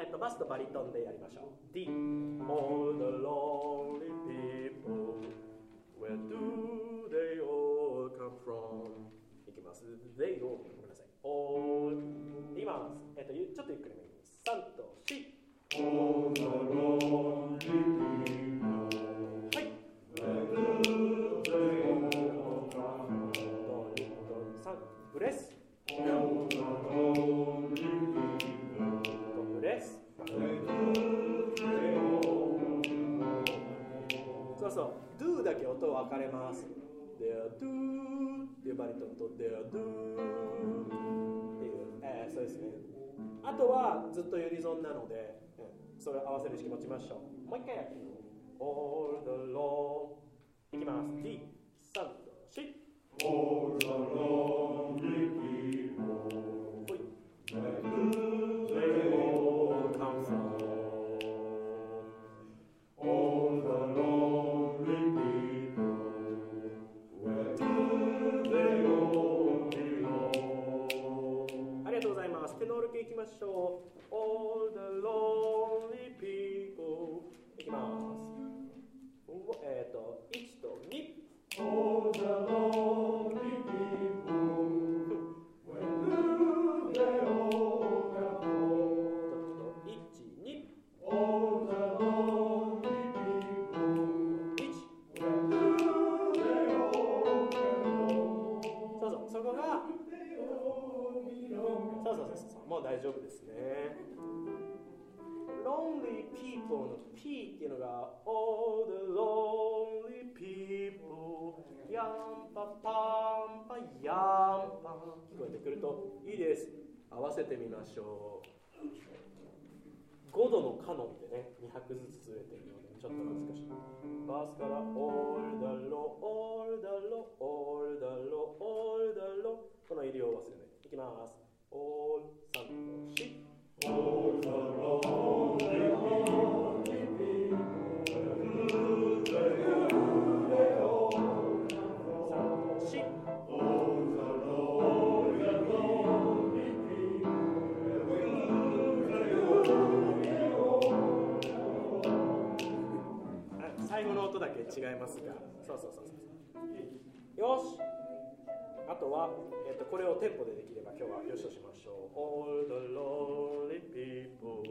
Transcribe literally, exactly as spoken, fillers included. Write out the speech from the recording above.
えっとバスとバリトンでやりましょう。 D All the lonely people Where do they all come from いきます。 They all ごめんなさい All いきます。えっとちょっとゆっくりめにさんとし All the lonely peopleはいWhere do they all come from さんブレスAll the lonely peopleブレスそうそう、do だけ音分かれます。There do っていうバリトンと There do っていう、えー、そうですね。あとはずっとユニゾンなので、うん、それを合わせる意識持ちましょう。もう一回やって All the long いきます。 D さんとし All the lonely people Where do they all come from All the lonely people Where do they all belong ありがとうございます。テノール系いきましょう。 All the lonely people いきます。えっ、ー、といちとに All the lonely people Where do they all belong いち、に All the lonely people いち Where do they all belong そうそう、そこがそうそうそうそう、もう大丈夫ですね。Lonely people の P っていうのが All the lonely people ヤンパパンパヤンパン聞こえてくるといいです。合わせてみましょう。ごどのカノンでねに拍ずつずれてるのでちょっと難しい。バースから All the low All the low All the low All the low この入りを忘れない。いきます。All さんとしAll the lonely peopleさんとしAll the lonely people最後の音だけ違いますが、そうそうそうそうよし。あとは、えー、とこれをテンポでできれば今日はよしとしましょう。 All the lonely people